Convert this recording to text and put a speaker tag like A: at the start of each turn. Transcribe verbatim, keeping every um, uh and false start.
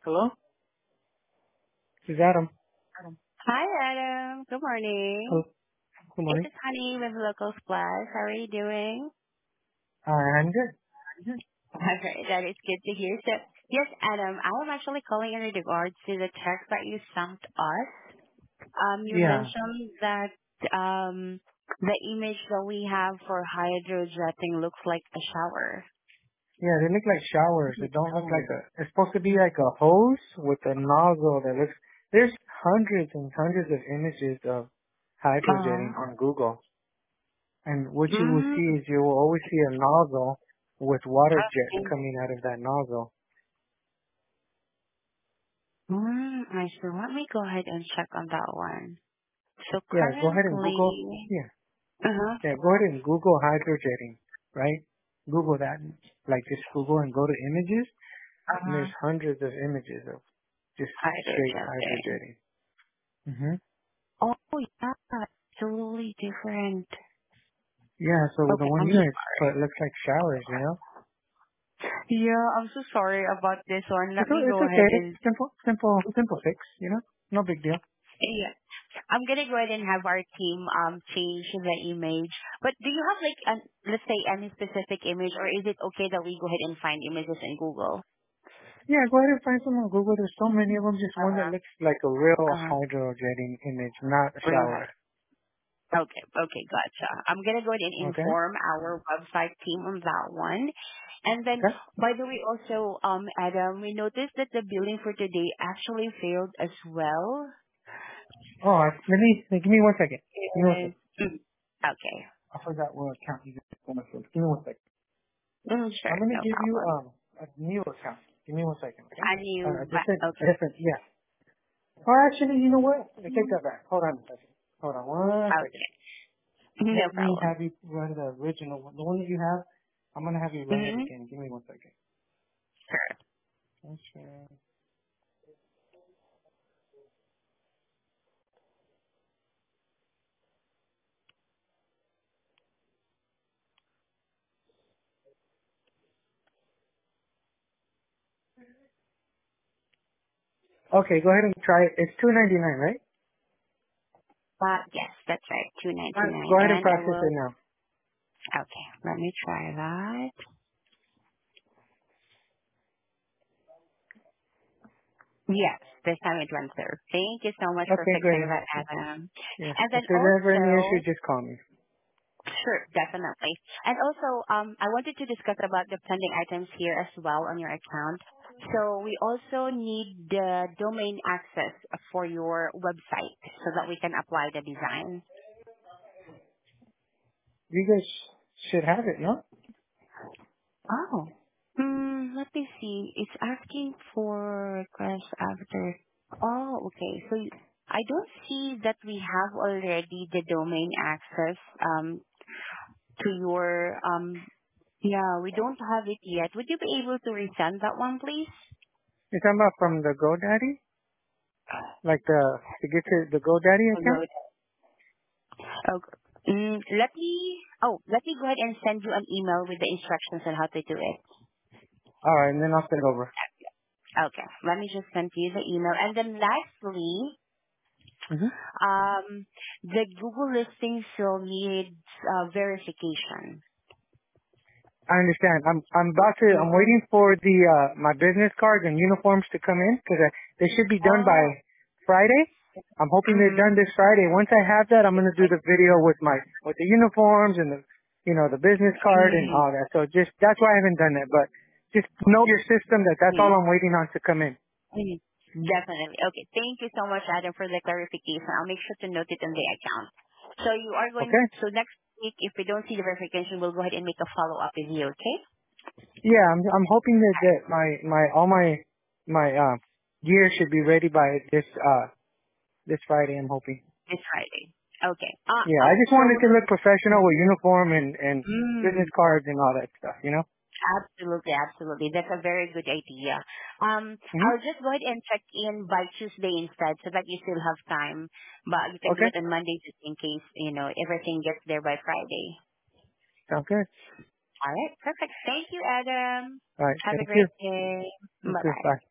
A: Hello? This is Adam.
B: Hi, Adam. Good morning.
A: Hello. Good
B: This
A: morning.
B: is Honey with Local Splash. How are you doing?
A: Uh, I'm good.
B: Okay, that is good to hear. So, yes, Adam, I am actually calling in regards to the text that you sent us. Um, you
A: Yeah.
B: mentioned that um, the image that we have for hydrojetting looks like a shower.
A: Yeah, they look like showers. They don't look like a, it's supposed to be like a hose with a nozzle that looks, there's hundreds and hundreds of images of hydrojetting
B: Uh,
A: on Google. And what you will
B: mm,
A: see is you will always see a nozzle with water jet
B: okay.
A: coming out of that nozzle.
B: Mm, I see. Let me go ahead and check on that one. So
A: Yeah, go ahead and Google,
B: currently,
A: yeah,
B: uh-huh,
A: yeah, go ahead and Google hydrojetting, right? Google that. Like just Google and go to images. And
B: uh-huh,
A: there's hundreds of images of just straight
B: hydrojetting.
A: hydrojetting. hmm
B: Oh, yeah, totally different.
A: Yeah, so the
B: Okay,
A: one
B: I'm so
A: here is,
B: sorry.
A: but it looks like showers, you know?
B: Yeah, I'm so sorry about this one. Let
A: It's,
B: me
A: o- it's
B: go ahead
A: okay.
B: and
A: Simple, simple, simple fix, you know? No big deal.
B: yeah, I'm gonna go ahead and have our team um change the image. But do you have like an let's say any specific image, or is it okay that we go ahead and find images in Google?
A: Yeah, go ahead and find some on Google. There's so many of them. Just one that
B: Uh-huh.
A: looks like a real
B: Uh-huh.
A: hydrojetting image, not a shower.
B: Right. Okay, okay, gotcha. I'm gonna go ahead and
A: Okay?
B: inform our website team on that one. And then,
A: Okay?
B: by the way, also, um, Adam, we noticed that the billing for today actually failed as well.
A: Oh, I, let me, give me one second. Give me one
B: Yes.
A: second.
B: Mm. Okay.
A: I forgot what account you just want to fill. Give me one second.
B: Mm,
A: I'm
B: sure,
A: going to
B: no
A: give you
B: problem.
A: um a new account. Give me one second, okay?
B: A
A: Uh,
B: new,
A: a different,
B: ba-
A: a
B: okay,
A: different, yeah. Oh, actually, you know what? I take that back. Hold on a second. Hold on one second.
B: okay, no
A: Let me
B: problem.
A: have you run the original one. The one that you have, I'm going to have you run it
B: Mm-hmm.
A: again. Give me one second.
B: Sure.
A: Okay. Okay, go ahead and try it. It's two ninety-nine, right?
B: Uh, yes, that's right, two
A: All right,
B: ninety-nine.
A: go ahead and
B: And I
A: process
B: will,
A: it now.
B: okay, let me try that. Yes, this time it went through. Thank you so much for
A: Okay,
B: fixing
A: great.
B: that, Adam.
A: Yeah.
B: And
A: If
B: then
A: there's ever any issue,
B: also,
A: just call me.
B: sure, definitely. And also, um, I wanted to discuss about the pending items here as well on your account. So we also need the domain access for your website so that we can apply the design.
A: You guys should have it, no?
B: Oh. Hmm, let me see. It's asking for request after. Oh, okay. So you- I don't see that we have already the domain access um to your um yeah, we don't have it yet. Would you be able to resend that one, please?
A: You're talking about from the GoDaddy? Like the, to get to the GoDaddy account?
B: Good. Okay. Mm, let me oh, let me go ahead and send you an email with the instructions on how to do it.
A: Alright, and then I'll send it over.
B: Okay. Let me just send you the email. And then lastly,
A: Mm-hmm.
B: Um, the Google listing still needs uh, verification.
A: I understand. I'm I'm about to.
B: Mm.
A: I'm waiting for the uh my business cards and uniforms to come in because they should be done by
B: Oh,
A: Friday. I'm hoping they're
B: mm-hmm.
A: done this Friday. Once I have that, I'm gonna do the video with my with the uniforms and the you know the business card and all
B: Mm-hmm.
A: that. So just that's why I haven't done that. But just know your system that that's all
B: Mm-hmm.
A: I'm waiting on to come in.
B: Definitely. Okay. Thank you so much, Adam, for the clarification. I'll make sure to note it in the account. So you are going.
A: Okay?
B: So next week, if we don't see the verification, we'll go ahead and make a follow up with you. Okay?
A: Yeah, I'm I'm hoping that that my my all my my uh gear should be ready by this uh this Friday. I'm hoping.
B: This Friday. Okay. Uh
A: Yeah, I
B: oh.
A: just
B: So
A: wanted to look professional with uniform and and
B: mm,
A: business cards and all that stuff, you know.
B: absolutely, absolutely. That's a very good idea. Um,
A: Mhm.
B: I'll just go ahead and check in by Tuesday instead so that you still have time. But you can do
A: Okay.
B: it on Monday just in case, you know, everything gets there by Friday.
A: Sounds good.
B: All right, perfect. Thank you, Adam.
A: All right.
B: Have a
A: Thank you.
B: great day.
A: You too.
B: Bye-bye.
A: Bye.